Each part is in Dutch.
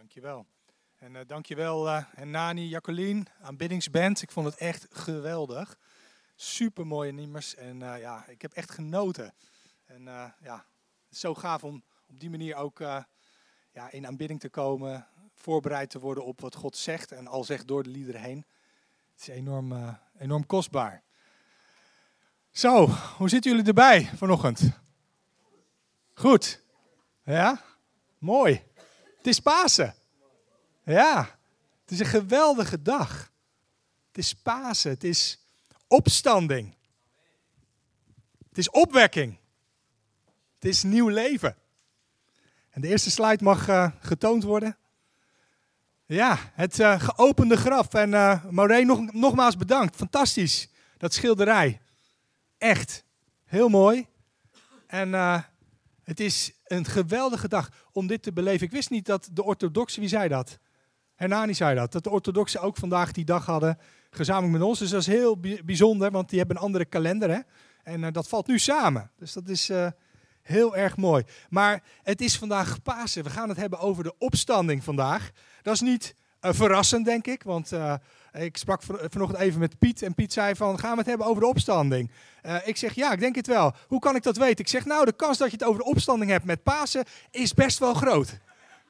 Dankjewel. En dankjewel Nani, Jacqueline, aanbiddingsband. Ik vond het echt geweldig. Super mooie nummers en ik heb echt genoten. En het is zo gaaf om op die manier ook in aanbidding te komen. Voorbereid te worden op wat God zegt en al zegt door de liederen heen. Het is enorm kostbaar. Zo, hoe zitten jullie erbij vanochtend? Goed. Ja? Mooi. Het is Pasen. Ja, het is een geweldige dag. Het is Pasen, het is opstanding. Het is opwekking. Het is nieuw leven. En de eerste slide mag getoond worden. Ja, het geopende graf. En Maureen, nogmaals bedankt. Fantastisch, dat schilderij. Echt, heel mooi. En het is een geweldige dag om dit te beleven. Ik wist niet dat de orthodoxen, wie zei dat? Hernani zei dat de orthodoxen ook vandaag die dag hadden, gezamenlijk met ons. Dus dat is heel bijzonder, want die hebben een andere kalender. Hè? En dat valt nu samen. Dus dat is heel erg mooi. Maar het is vandaag Pasen. We gaan het hebben over de opstanding vandaag. Dat is niet verrassend, denk ik. Want ik sprak vanochtend even met Piet. En Piet zei van, gaan we het hebben over de opstanding? Ik zeg, ja, ik denk het wel. Hoe kan ik dat weten? Ik zeg, nou, de kans dat je het over de opstanding hebt met Pasen is best wel groot.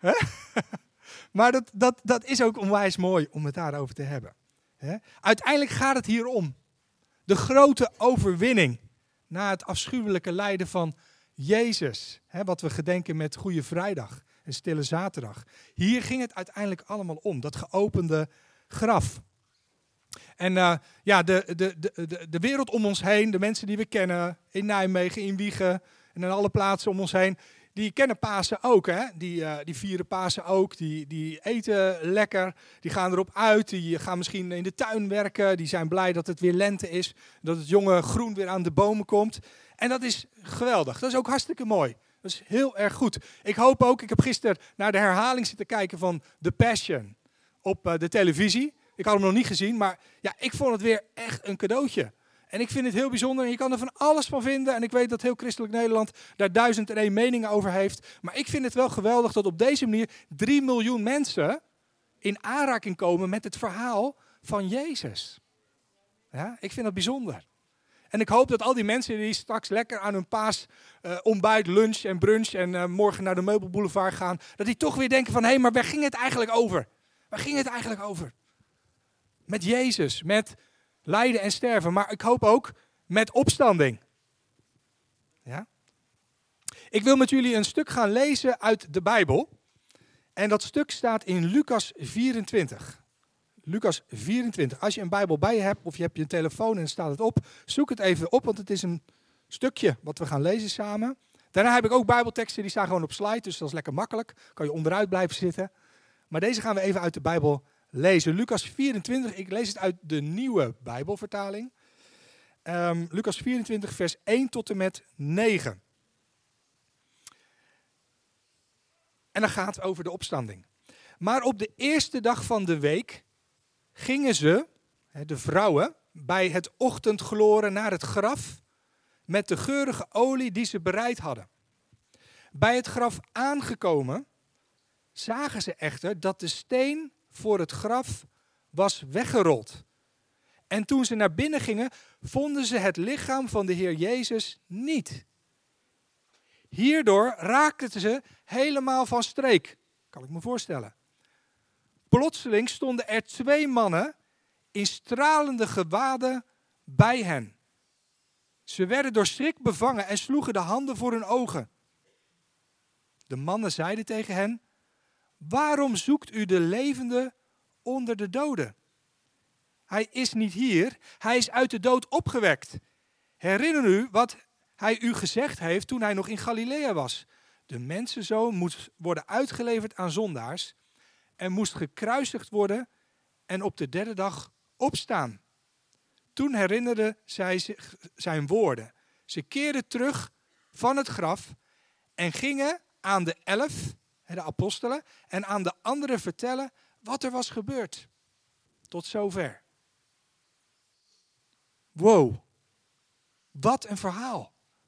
Maar dat is ook onwijs mooi om het daarover te hebben. Uiteindelijk gaat het hier om. De grote overwinning na het afschuwelijke lijden van Jezus. Wat we gedenken met Goede Vrijdag en Stille Zaterdag. Hier ging het uiteindelijk allemaal om. Dat geopende graf. En de wereld om ons heen, de mensen die we kennen, in Nijmegen, in Wijchen en in alle plaatsen om ons heen, die kennen Pasen ook. Hè? Die vieren Pasen ook, die eten lekker, die gaan erop uit, die gaan misschien in de tuin werken, die zijn blij dat het weer lente is, dat het jonge groen weer aan de bomen komt. En dat is geweldig, dat is ook hartstikke mooi. Dat is heel erg goed. Ik hoop ook, ik heb gisteren naar de herhaling zitten kijken van The Passion op de televisie. Ik had hem nog niet gezien, maar ja, ik vond het weer echt een cadeautje. En ik vind het heel bijzonder en je kan er van alles van vinden. En ik weet dat heel Christelijk Nederland daar 1001 meningen over heeft. Maar ik vind het wel geweldig dat op deze manier 3 miljoen mensen in aanraking komen met het verhaal van Jezus. Ja, ik vind dat bijzonder. En ik hoop dat al die mensen die straks lekker aan hun paasontbijt, lunch en brunch en morgen naar de Meubelboulevard gaan, dat die toch weer denken van, hé, maar waar ging het eigenlijk over? Waar ging het eigenlijk over? Met Jezus, met lijden en sterven, maar ik hoop ook met opstanding. Ja? Ik wil met jullie een stuk gaan lezen uit de Bijbel. En dat stuk staat in Lucas 24. Lucas 24. Als je een Bijbel bij je hebt of je hebt je telefoon en staat het op, zoek het even op, want het is een stukje wat we gaan lezen samen. Daarna heb ik ook Bijbelteksten, die staan gewoon op slide, dus dat is lekker makkelijk. Kan je onderuit blijven zitten. Maar deze gaan we even uit de Bijbel lezen. Lucas 24, ik lees het uit de nieuwe Bijbelvertaling. Lucas 24, vers 1 tot en met 9. En dan gaat het over de opstanding. Maar op de eerste dag van de week gingen ze, de vrouwen, bij het ochtendgloren naar het graf met de geurige olie die ze bereid hadden. Bij het graf aangekomen zagen ze echter dat de steen voor het graf was weggerold. En toen ze naar binnen gingen, vonden ze het lichaam van de Heer Jezus niet. Hierdoor raakten ze helemaal van streek. Kan ik me voorstellen. Plotseling stonden er 2 mannen in stralende gewaden bij hen. Ze werden door schrik bevangen en sloegen de handen voor hun ogen. De mannen zeiden tegen hen: waarom zoekt u de levende onder de doden? Hij is niet hier, hij is uit de dood opgewekt. Herinner u wat hij u gezegd heeft toen hij nog in Galilea was. De mensenzoon moest worden uitgeleverd aan zondaars en moest gekruisigd worden en op de 3e dag opstaan. Toen herinnerde zij zich zijn woorden. Ze keerden terug van het graf en gingen aan de 11, de apostelen, en aan de anderen vertellen wat er was gebeurd. Tot zover. Wow, wat een verhaal.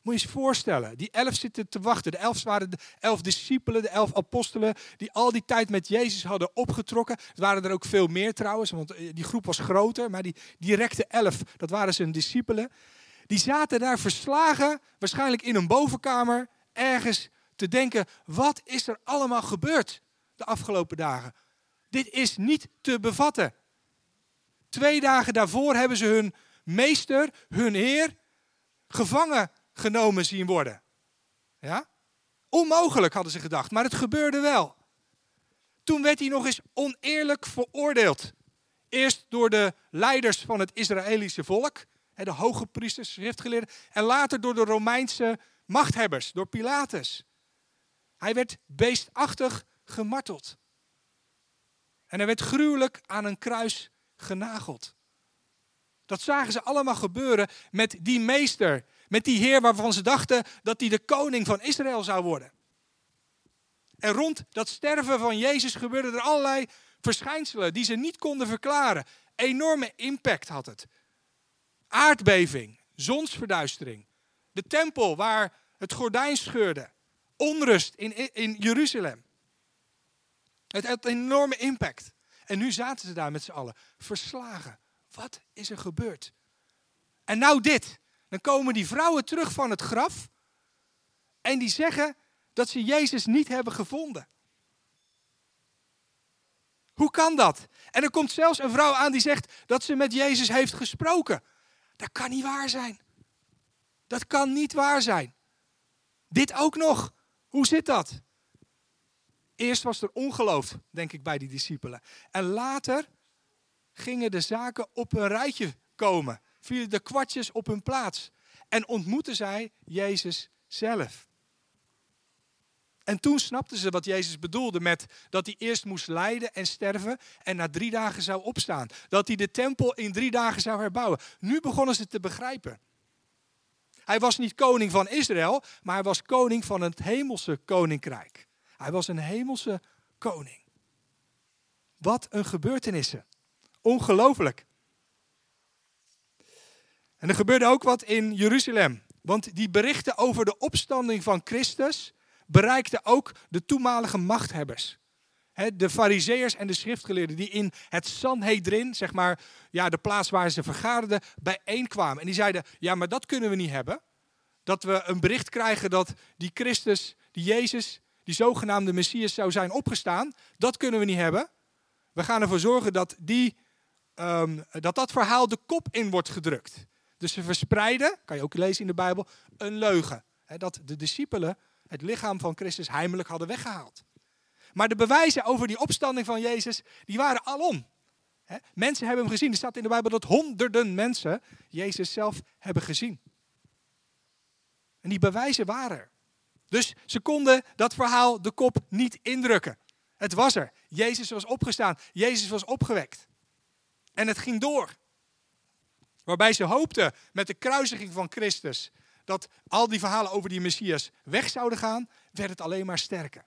Moet je eens voorstellen, die 11 zitten te wachten. De 11 waren de 11 discipelen, de 11 apostelen, die al die tijd met Jezus hadden opgetrokken. Er waren er ook veel meer trouwens, want die groep was groter. Maar die directe 11, dat waren zijn discipelen. Die zaten daar verslagen, waarschijnlijk in een bovenkamer, ergens te denken, wat is er allemaal gebeurd de afgelopen dagen? Dit is niet te bevatten. 2 dagen daarvoor hebben ze hun meester, hun heer, gevangen genomen zien worden. Ja? Onmogelijk hadden ze gedacht, maar het gebeurde wel. Toen werd hij nog eens oneerlijk veroordeeld. Eerst door de leiders van het Israëlische volk, de hoge priesters, schriftgeleerden, en later door de Romeinse machthebbers, door Pilatus. Hij werd beestachtig gemarteld. En hij werd gruwelijk aan een kruis genageld. Dat zagen ze allemaal gebeuren met die meester, met die heer waarvan ze dachten dat hij de koning van Israël zou worden. En rond dat sterven van Jezus gebeurden er allerlei verschijnselen die ze niet konden verklaren. Enorme impact had het. Aardbeving, zonsverduistering, de tempel waar het gordijn scheurde, onrust in Jeruzalem. Het had een enorme impact. En nu zaten ze daar met z'n allen, verslagen. Wat is er gebeurd? En nou dit. Dan komen die vrouwen terug van het graf en die zeggen dat ze Jezus niet hebben gevonden. Hoe kan dat? En er komt zelfs een vrouw aan die zegt dat ze met Jezus heeft gesproken. Dat kan niet waar zijn. Dat kan niet waar zijn. Dit ook nog. Hoe zit dat? Eerst was er ongeloof, denk ik, bij die discipelen. En later gingen de zaken op een rijtje komen. Vielen de kwartjes op hun plaats. En ontmoetten zij Jezus zelf. En toen snapten ze wat Jezus bedoelde met dat hij eerst moest lijden en sterven en na 3 dagen zou opstaan. Dat hij de tempel in 3 dagen zou herbouwen. Nu begonnen ze te begrijpen. Hij was niet koning van Israël, maar hij was koning van het hemelse koninkrijk. Hij was een hemelse koning. Wat een gebeurtenissen. Ongelooflijk. En er gebeurde ook wat in Jeruzalem. Want die berichten over de opstanding van Christus bereikten ook de toenmalige machthebbers. De farizeeërs en de schriftgeleerden die in het Sanhedrin, zeg maar, ja, de plaats waar ze vergaderden, bijeenkwamen. En die zeiden, ja, maar dat kunnen we niet hebben. Dat we een bericht krijgen dat die Christus, die Jezus, die zogenaamde Messias zou zijn opgestaan. Dat kunnen we niet hebben. We gaan ervoor zorgen dat dat verhaal de kop in wordt gedrukt. Dus ze verspreiden, kan je ook lezen in de Bijbel, een leugen. Dat de discipelen het lichaam van Christus heimelijk hadden weggehaald. Maar de bewijzen over die opstanding van Jezus, die waren alom. Mensen hebben hem gezien. Er staat in de Bijbel dat honderden mensen Jezus zelf hebben gezien. En die bewijzen waren er. Dus ze konden dat verhaal de kop niet indrukken. Het was er. Jezus was opgestaan. Jezus was opgewekt. En het ging door. Waarbij ze hoopten met de kruisiging van Christus dat al die verhalen over die Messias weg zouden gaan, werd het alleen maar sterker.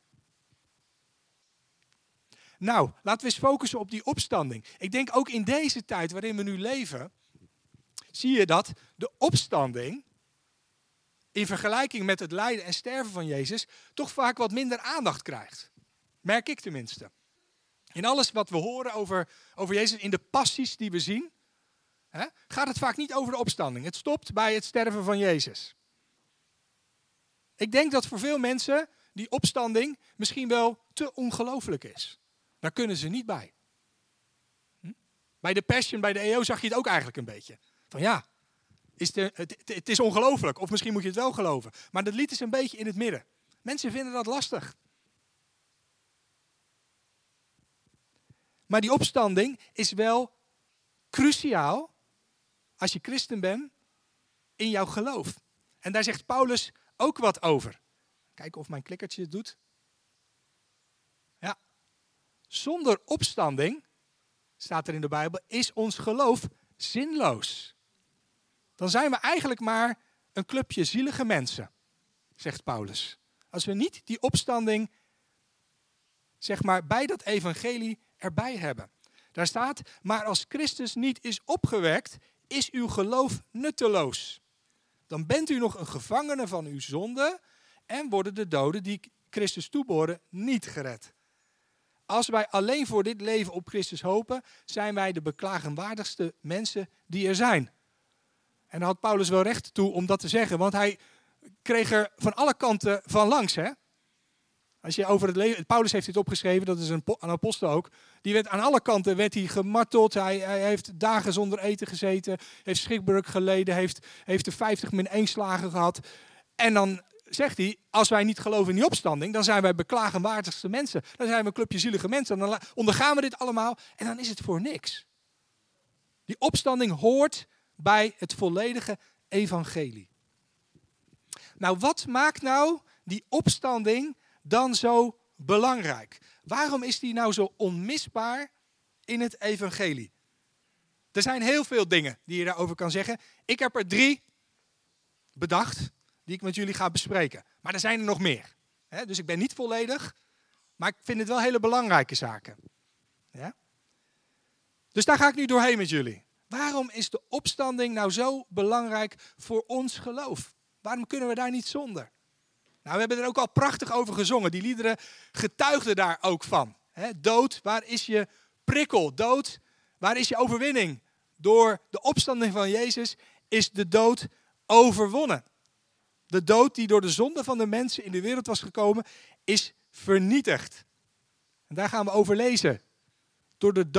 Nou, laten we eens focussen op die opstanding. Ik denk ook in deze tijd waarin we nu leven, zie je dat de opstanding in vergelijking met het lijden en sterven van Jezus toch vaak wat minder aandacht krijgt. Merk ik tenminste. In alles wat we horen over Jezus, in de passies die we zien, gaat het vaak niet over de opstanding. Het stopt bij het sterven van Jezus. Ik denk dat voor veel mensen die opstanding misschien wel te ongelooflijk is. Daar kunnen ze niet bij. Bij de Passion, bij de EO zag je het ook eigenlijk een beetje. Van ja, het is ongelooflijk. Of misschien moet je het wel geloven. Maar dat lied is een beetje in het midden. Mensen vinden dat lastig. Maar die opstanding is wel cruciaal als je christen bent in jouw geloof. En daar zegt Paulus ook wat over. Kijken of mijn klikkertje het doet. Ja. Zonder opstanding, staat er in de Bijbel, is ons geloof zinloos. Dan zijn we eigenlijk maar een clubje zielige mensen, zegt Paulus. Als we niet die opstanding, zeg maar, bij dat evangelie erbij hebben. Daar staat, maar als Christus niet is opgewekt, is uw geloof nutteloos. dan bent u nog een gevangene van uw zonde en worden de doden die Christus toebehoren niet gered. Als wij alleen voor dit leven op Christus hopen, zijn wij de beklagenwaardigste mensen die er zijn. En daar had Paulus wel recht toe om dat te zeggen, want hij kreeg er van alle kanten van langs. Hè? Als je over het leven, Paulus heeft dit opgeschreven, dat is een apostel ook. Die werd aan alle kanten gemarteld. Hij heeft dagen zonder eten gezeten, heeft schrikbreuk geleden, heeft de 50-1 slagen gehad. En dan zegt hij, als wij niet geloven in die opstanding, dan zijn wij beklagenwaardigste mensen. Dan zijn we een clubje zielige mensen. Dan ondergaan we dit allemaal en dan is het voor niks. Die opstanding hoort bij het volledige evangelie. Nou, wat maakt nou die opstanding dan zo belangrijk? Waarom is die nou zo onmisbaar in het evangelie? Er zijn heel veel dingen die je daarover kan zeggen. Ik heb er 3 bedacht die ik met jullie ga bespreken. Maar er zijn er nog meer. Dus ik ben niet volledig, maar ik vind het wel hele belangrijke zaken. Ja? Dus daar ga ik nu doorheen met jullie. Waarom is de opstanding nou zo belangrijk voor ons geloof? Waarom kunnen we daar niet zonder? Nou, we hebben er ook al prachtig over gezongen. Die liederen getuigden daar ook van. Dood, waar is je prikkel? Dood, waar is je overwinning? Door de opstanding van Jezus is de dood overwonnen. De dood die door de zonde van de mensen in de wereld was gekomen, is vernietigd. En daar gaan we over lezen. De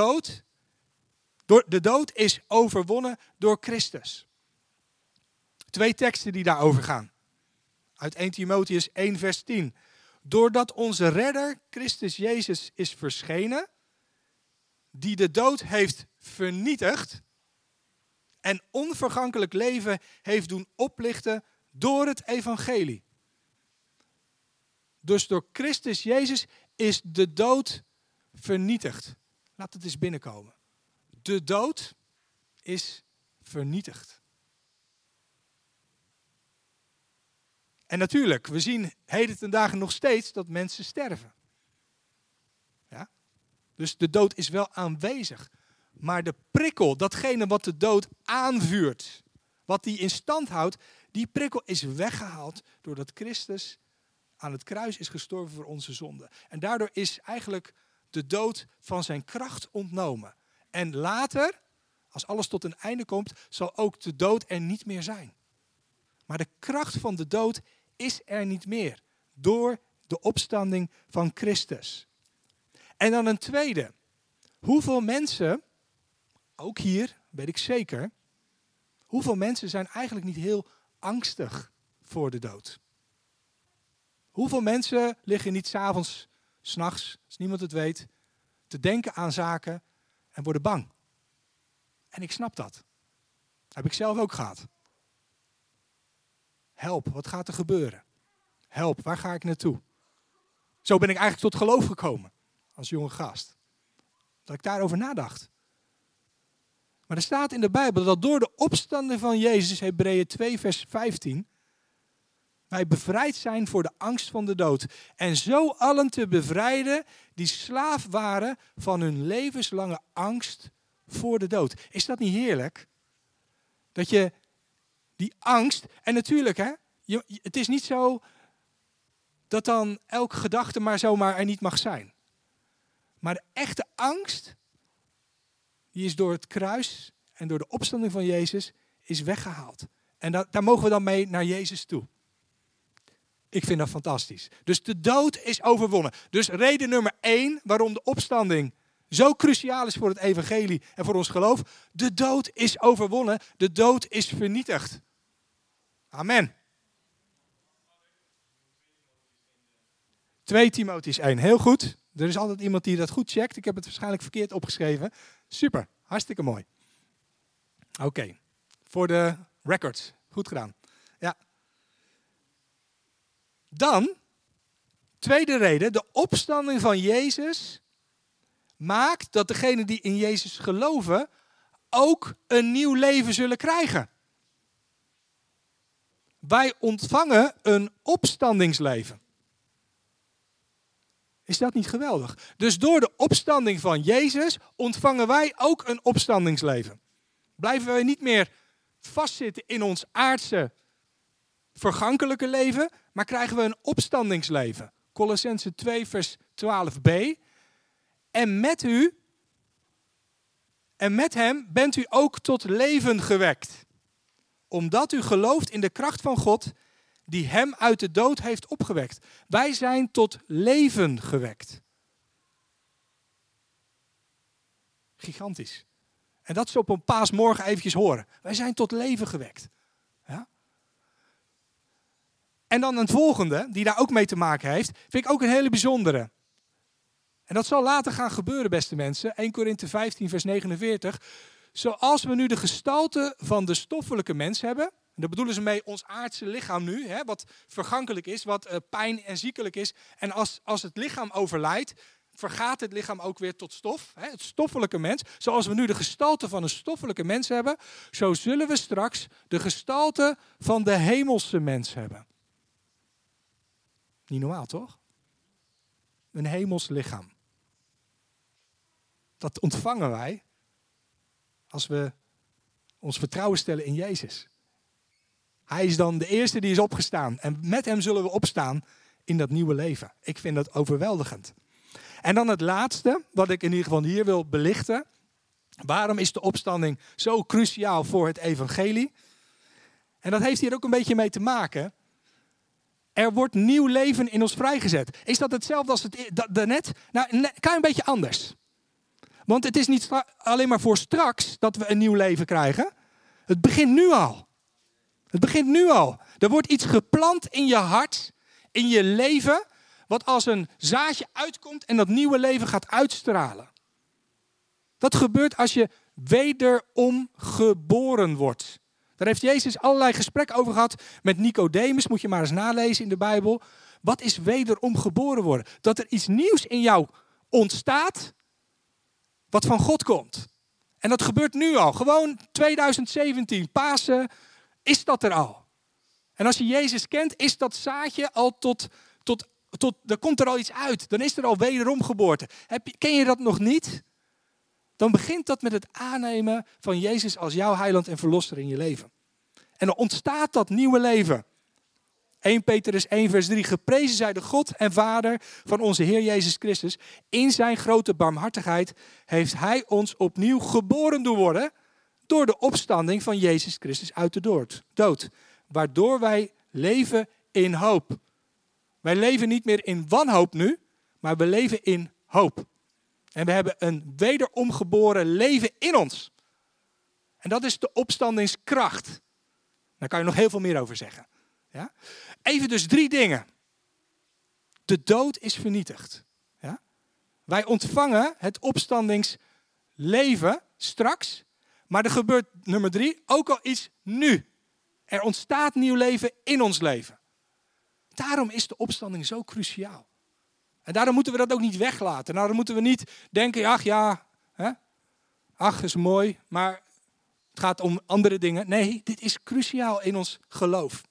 dood is overwonnen door Christus. 2 teksten die daarover gaan. Uit 1 Timotheüs 1 vers 10. Doordat onze redder Christus Jezus is verschenen, die de dood heeft vernietigd en onvergankelijk leven heeft doen oplichten door het evangelie. Dus door Christus Jezus is de dood vernietigd. Laat het eens binnenkomen. De dood is vernietigd. En natuurlijk, we zien heden ten dagen nog steeds dat mensen sterven. Ja? Dus de dood is wel aanwezig. Maar de prikkel, datgene wat de dood aanvuurt, wat die in stand houdt, die prikkel is weggehaald doordat Christus aan het kruis is gestorven voor onze zonde. En daardoor is eigenlijk de dood van zijn kracht ontnomen. En later, als alles tot een einde komt, zal ook de dood er niet meer zijn. Maar de kracht van de dood is er niet meer. Door de opstanding van Christus. En dan een tweede. Hoeveel mensen, ook hier weet ik zeker, hoeveel mensen zijn eigenlijk niet heel angstig voor de dood? Hoeveel mensen liggen niet 's avonds, 's nachts, als niemand het weet, te denken aan zaken en worden bang? En ik snap dat. Heb ik zelf ook gehad. Help, wat gaat er gebeuren? Help, waar ga ik naartoe? Zo ben ik eigenlijk tot geloof gekomen als jonge gast. Dat ik daarover nadacht. Maar er staat in de Bijbel dat door de opstanding van Jezus, Hebreeën 2 vers 15, wij bevrijd zijn voor de angst van de dood. En zo allen te bevrijden die slaaf waren van hun levenslange angst voor de dood. Is dat niet heerlijk? Dat je die angst, en natuurlijk het is niet zo dat dan elke gedachte maar zomaar er niet mag zijn. Maar de echte angst, die is door het kruis en door de opstanding van Jezus is weggehaald. En daar mogen we dan mee naar Jezus toe. Ik vind dat fantastisch. Dus de dood is overwonnen. Dus reden nummer 1 waarom de opstanding zo cruciaal is voor het evangelie en voor ons geloof. De dood is overwonnen. De dood is vernietigd. Amen. 2 Timotheüs 1, heel goed. Er is altijd iemand die dat goed checkt. Ik heb het waarschijnlijk verkeerd opgeschreven. Super, hartstikke mooi. Oké, voor de records. Goed gedaan. Ja. Dan, tweede reden, de opstanding van Jezus maakt dat degenen die in Jezus geloven ook een nieuw leven zullen krijgen. Wij ontvangen een opstandingsleven. Is dat niet geweldig? Dus door de opstanding van Jezus ontvangen wij ook een opstandingsleven. Blijven wij niet meer vastzitten in ons aardse vergankelijke leven, maar krijgen we een opstandingsleven. Kolossenzen 2 vers 12b. En met hem bent u ook tot leven gewekt. Omdat u gelooft in de kracht van God die hem uit de dood heeft opgewekt. Wij zijn tot leven gewekt. Gigantisch. En dat is op een paasmorgen eventjes horen. Wij zijn tot leven gewekt. Ja? En dan een volgende, die daar ook mee te maken heeft, vind ik ook een hele bijzondere. En dat zal later gaan gebeuren, beste mensen. 1 Korinthe 15 vers 49. Zoals we nu de gestalte van de stoffelijke mens hebben. En daar bedoelen ze mee ons aardse lichaam nu. Hè, wat vergankelijk is, wat pijn en ziekelijk is. En als het lichaam overlijdt, vergaat het lichaam ook weer tot stof. Hè, het stoffelijke mens. Zoals we nu de gestalte van een stoffelijke mens hebben. Zo zullen we straks de gestalte van de hemelse mens hebben. Niet normaal, toch? Een hemels lichaam. Dat ontvangen wij als we ons vertrouwen stellen in Jezus. Hij is dan de eerste die is opgestaan. En met hem zullen we opstaan in dat nieuwe leven. Ik vind dat overweldigend. En dan het laatste, wat ik in ieder geval hier wil belichten. Waarom is de opstanding zo cruciaal voor het evangelie? En dat heeft hier ook een beetje mee te maken. Er wordt nieuw leven in ons vrijgezet. Is dat hetzelfde als het daarnet? Nou, een klein beetje anders. Want het is niet alleen maar voor straks dat we een nieuw leven krijgen. Het begint nu al. Het begint nu al. Er wordt iets geplant in je hart, in je leven, wat als een zaadje uitkomt en dat nieuwe leven gaat uitstralen. Dat gebeurt als je wederom geboren wordt. Daar heeft Jezus allerlei gesprekken over gehad met Nicodemus. Moet je maar eens nalezen in de Bijbel. Wat is wederom geboren worden? Dat er iets nieuws in jou ontstaat wat van God komt. En dat gebeurt nu al. Gewoon 2017, Pasen, is dat er al. En als je Jezus kent, is dat zaadje al dan komt er al iets uit. Dan is er al wederom geboorte. Ken je dat nog niet? Dan begint dat met het aannemen van Jezus als jouw heiland en verlosser in je leven. En dan ontstaat dat nieuwe leven. 1 Petrus 1 vers 3. Geprezen zij de God en Vader van onze Heer Jezus Christus. In zijn grote barmhartigheid heeft hij ons opnieuw geboren doen worden door de opstanding van Jezus Christus uit de dood. Waardoor wij leven in hoop. Wij leven niet meer in wanhoop nu, maar we leven in hoop. En we hebben een wederomgeboren leven in ons. En dat is de opstandingskracht. Daar kan je nog heel veel meer over zeggen. Ja? Even dus 3 dingen. De dood is vernietigd. Ja? Wij ontvangen het opstandingsleven straks. Maar er gebeurt, nummer 3, ook al iets nu. Er ontstaat nieuw leven in ons leven. Daarom is de opstanding zo cruciaal. En daarom moeten we dat ook niet weglaten. Daarom moeten we niet denken, ach ja, ach is mooi, maar het gaat om andere dingen. Nee, dit is cruciaal in ons geloof.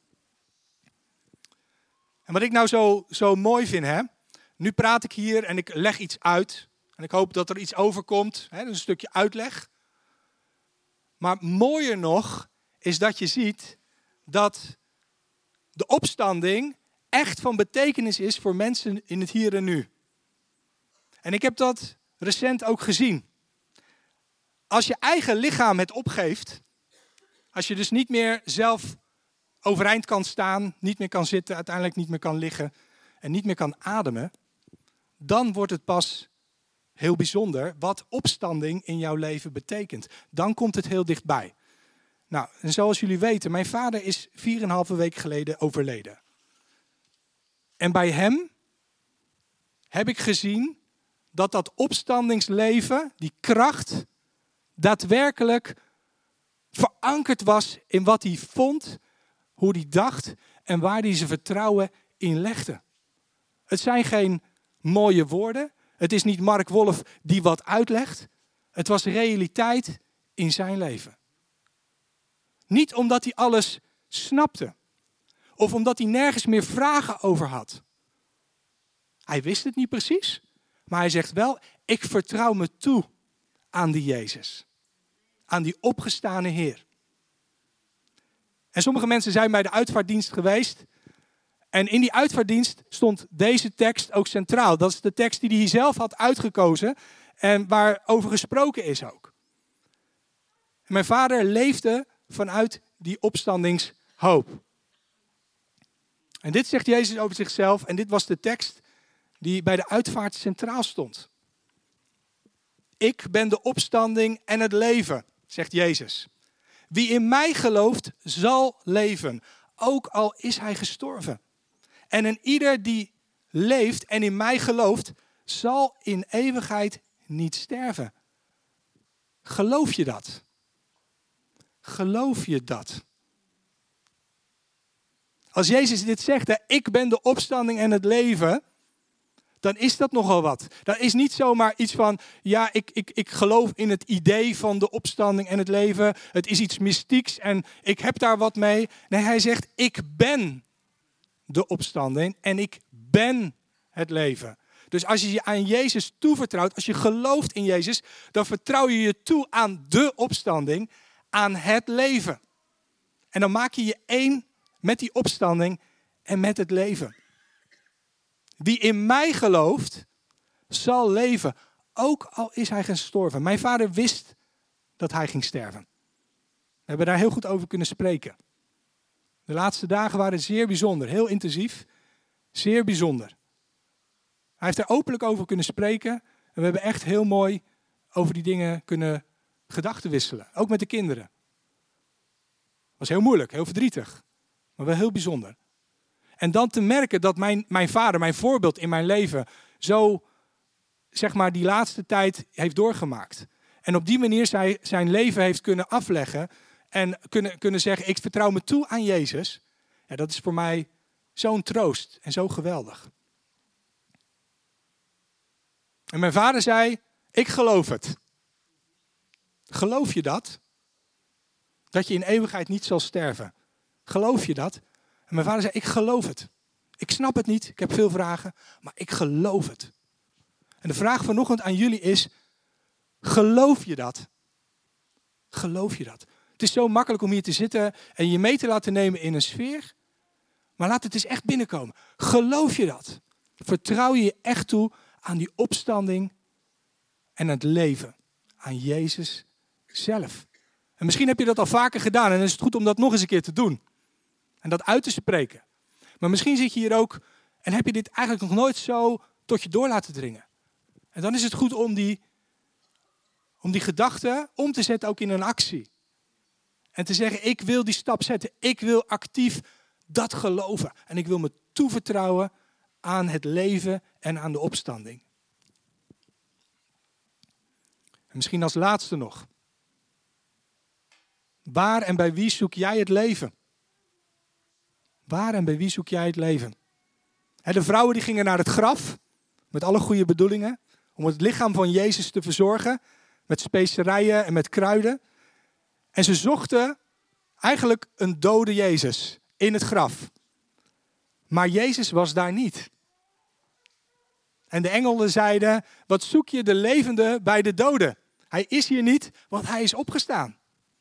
En wat ik nou zo mooi vind, hè? Nu praat ik hier en ik leg iets uit. En ik hoop dat er iets overkomt, hè? Dus een stukje uitleg. Maar mooier nog is dat je ziet dat de opstanding echt van betekenis is voor mensen in het hier en nu. En ik heb dat recent ook gezien. Als je eigen lichaam het opgeeft, als je dus niet meer zelf overeind kan staan, niet meer kan zitten, uiteindelijk niet meer kan liggen en niet meer kan ademen, dan wordt het pas heel bijzonder wat opstanding in jouw leven betekent. Dan komt het heel dichtbij. Nou, en zoals jullie weten, mijn vader is 4,5 weken geleden overleden. En bij hem heb ik gezien dat opstandingsleven, die kracht, daadwerkelijk verankerd was in wat hij vond, hoe hij dacht en waar hij zijn vertrouwen in legde. Het zijn geen mooie woorden. Het is niet Mark Wolf die wat uitlegt. Het was realiteit in zijn leven. Niet omdat hij alles snapte. Of omdat hij nergens meer vragen over had. Hij wist het niet precies. Maar hij zegt wel, ik vertrouw me toe aan die Jezus. Aan die opgestane Heer. En sommige mensen zijn bij de uitvaartdienst geweest. En in die uitvaartdienst stond deze tekst ook centraal. Dat is de tekst die hij zelf had uitgekozen en waarover gesproken is ook. En mijn vader leefde vanuit die opstandingshoop. En dit zegt Jezus over zichzelf en dit was de tekst die bij de uitvaart centraal stond. Ik ben de opstanding en het leven, zegt Jezus. Wie in mij gelooft, zal leven, ook al is hij gestorven. En een ieder die leeft en in mij gelooft, zal in eeuwigheid niet sterven. Geloof je dat? Geloof je dat? Als Jezus dit zegt, hè, ik ben de opstanding en het leven, dan is dat nogal wat. Dat is niet zomaar iets van, ja, ik geloof in het idee van de opstanding en het leven. Het is iets mystieks en ik heb daar wat mee. Nee, hij zegt, ik ben de opstanding en ik ben het leven. Dus als je je aan Jezus toevertrouwt, als je gelooft in Jezus, dan vertrouw je je toe aan de opstanding, aan het leven. En dan maak je je één met die opstanding en met het leven. Wie in mij gelooft, zal leven, ook al is hij gestorven. Mijn vader wist dat hij ging sterven. We hebben daar heel goed over kunnen spreken. De laatste dagen waren zeer bijzonder, heel intensief, zeer bijzonder. Hij heeft er openlijk over kunnen spreken en we hebben echt heel mooi over die dingen kunnen gedachten wisselen. Ook met de kinderen. Het was heel moeilijk, heel verdrietig, maar wel heel bijzonder. En dan te merken dat mijn vader, mijn voorbeeld in mijn leven, zo zeg maar die laatste tijd heeft doorgemaakt. En op die manier zijn leven heeft kunnen afleggen en kunnen zeggen, ik vertrouw me toe aan Jezus. Ja, dat is voor mij zo'n troost en zo geweldig. En mijn vader zei, ik geloof het. Geloof je dat? Dat je in eeuwigheid niet zal sterven. Geloof je dat? En mijn vader zei, ik geloof het. Ik snap het niet, ik heb veel vragen, maar ik geloof het. En de vraag vanochtend aan jullie is, geloof je dat? Geloof je dat? Het is zo makkelijk om hier te zitten en je mee te laten nemen in een sfeer, maar laat het eens echt binnenkomen. Geloof je dat? Vertrouw je je echt toe aan die opstanding en het leven, aan Jezus zelf. En misschien heb je dat al vaker gedaan en dan is het goed om dat nog eens een keer te doen. En dat uit te spreken. Maar misschien zit je hier ook en heb je dit eigenlijk nog nooit zo tot je door laten dringen. En dan is het goed om die gedachte om te zetten ook in een actie. En te zeggen, ik wil die stap zetten. Ik wil actief dat geloven. En ik wil me toevertrouwen aan het leven en aan de opstanding. En misschien als laatste nog. Waar en bij wie zoek jij het leven? Waar en bij wie zoek jij het leven? De vrouwen die gingen naar het graf, met alle goede bedoelingen, om het lichaam van Jezus te verzorgen, met specerijen en met kruiden. En ze zochten eigenlijk een dode Jezus in het graf. Maar Jezus was daar niet. En de engelen zeiden, wat zoek je de levende bij de doden? Hij is hier niet, want hij is opgestaan.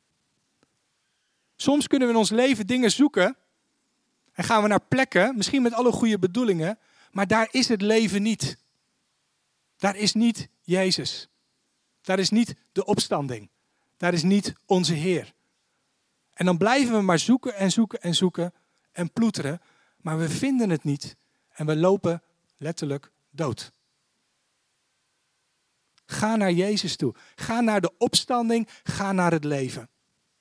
Soms kunnen we in ons leven dingen zoeken en gaan we naar plekken, misschien met alle goede bedoelingen, maar daar is het leven niet. Daar is niet Jezus. Daar is niet de opstanding. Daar is niet onze Heer. En dan blijven we maar zoeken en zoeken en zoeken en ploeteren, maar we vinden het niet en we lopen letterlijk dood. Ga naar Jezus toe. Ga naar de opstanding, ga naar het leven.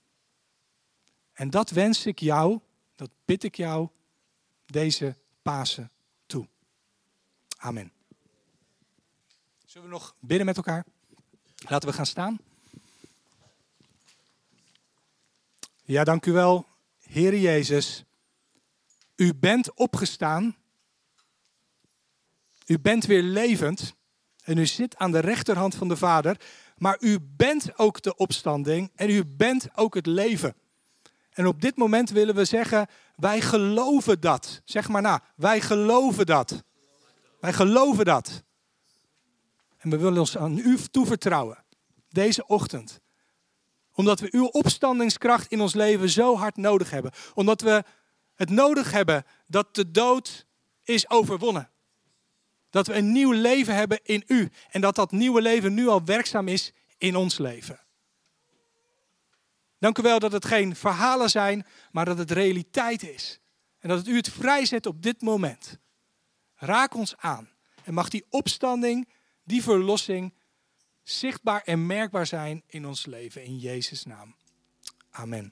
En dat wens ik jou, dat bid ik jou deze Pasen toe. Amen. Zullen we nog bidden met elkaar? Laten we gaan staan. Ja, dank u wel, Heere Jezus. U bent opgestaan. U bent weer levend. En u zit aan de rechterhand van de Vader. Maar u bent ook de opstanding. En u bent ook het leven. En op dit moment willen we zeggen, wij geloven dat. Zeg maar na, wij geloven dat. Wij geloven dat. En we willen ons aan u toevertrouwen. Deze ochtend. Omdat we uw opstandingskracht in ons leven zo hard nodig hebben. Omdat we het nodig hebben dat de dood is overwonnen. Dat we een nieuw leven hebben in u. En dat dat nieuwe leven nu al werkzaam is in ons leven. Dank u wel dat het geen verhalen zijn, maar dat het realiteit is. En dat u het vrijzet op dit moment. Raak ons aan. En mag die opstanding, die verlossing, zichtbaar en merkbaar zijn in ons leven. In Jezus' naam. Amen.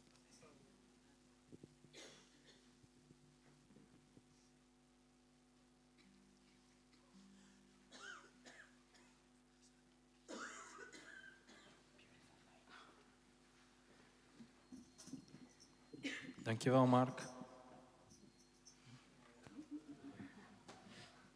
Dankjewel, Mark.